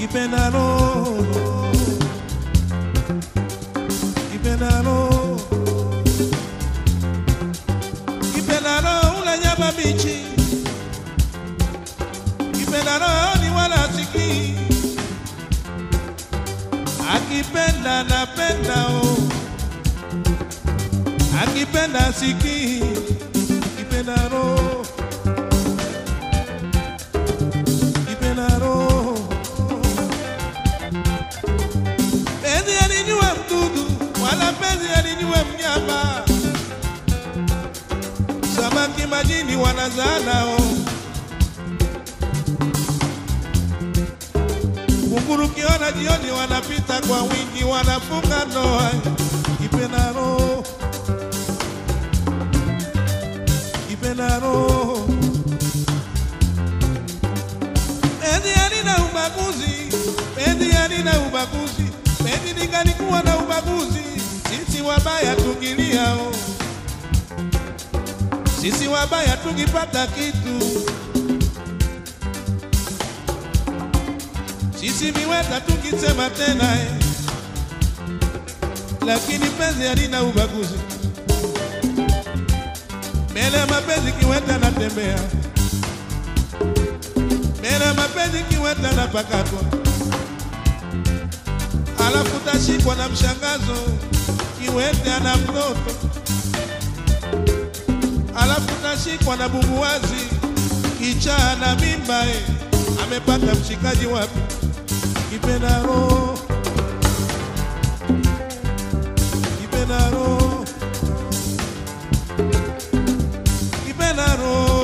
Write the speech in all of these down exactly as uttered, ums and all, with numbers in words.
Kipenaro, Kipenaro, Kipenaro una nyama bichi. Kipenaro ni wala siki. Akipenda napenda o, akipenda siki. Kipenaro, Kipenaro. Penzi alinyua mdudu, wala penzi alinyua mnyama. Samaki majini wanazana o, kunguru kiona jioni wanapita kwa wingi, wanafunga ndoa. Kipenaro, Kipenaro. Penzi halina ubaguzi, penzi halina ubaguzi. Penzi lingalikuwa na ubaguzi, sisi wabaya tungilia o, sisi wabaya tungipata kitu, sisi miweta tungisema tena eh. Lakini penzi halina ubaguzi. Mbele mapenzi kiweta natembea, mbele mapenzi kiweta napakatwa. Alafu tashikwa na mshangazo, kiwete ana mtoto. Alafu tashikwa na bumbuwazi, kichaa na mimba eh. Amepata mshikaji wapi? Kipenaro, Kipenaro, Kipenaro,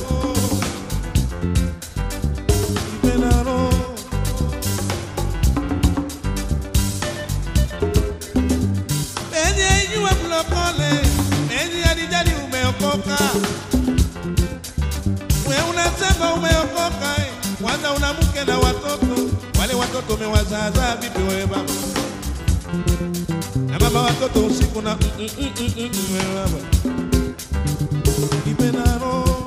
Kipenaro. Penye inyue mlokole, penye alijali umeokoka. We unasema umeokoka eh. Kwanza una mke na watoto, wale watoto umewazaza vipi wewe baba? Na baba watoto usiku na mm, mm, mm, mm, mm, wewe baba. Kipenaro,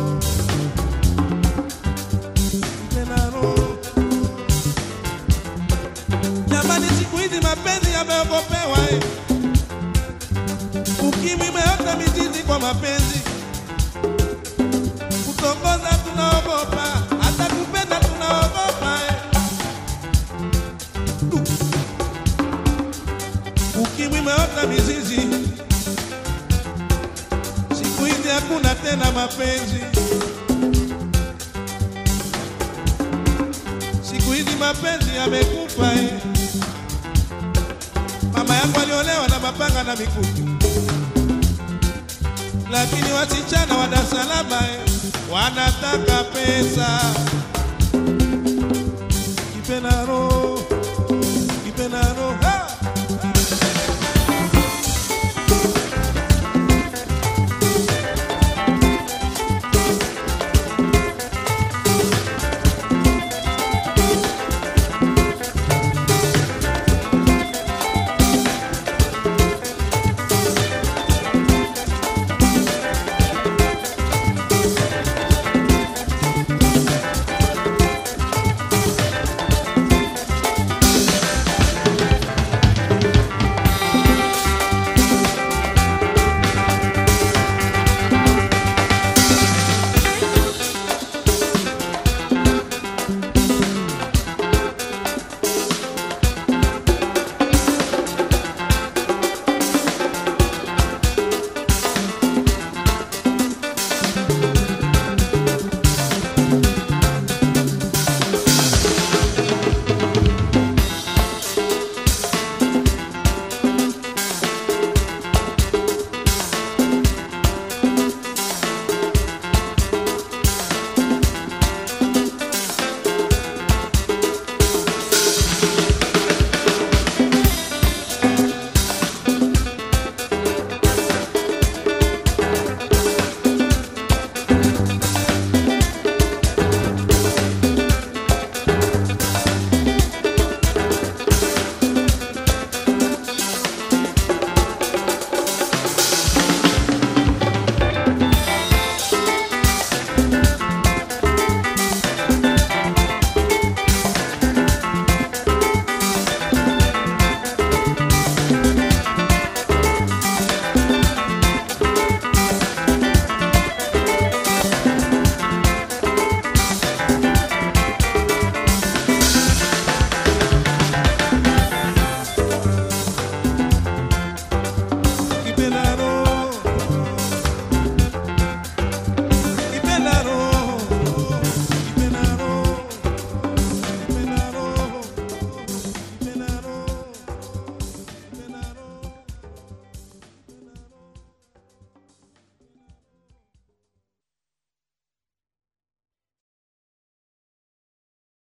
Kipenaro. Jamani siku hizi mapenzi yameogopewa eh. Ukimwi imeota mizizi kwa mapenzi. Kutongoza tunaogopa, hata kupenda tunaogopa eh. Ukimwi imeota mizizi, siku hizi hakuna tena mapenzi. Siku hizi mapenzi yamekufa eh. Mama yangu aliolewa na mapanga na mikuki, lakini wasichana wa Dar es Salaam eh, wanataka pesa. Kipenaro.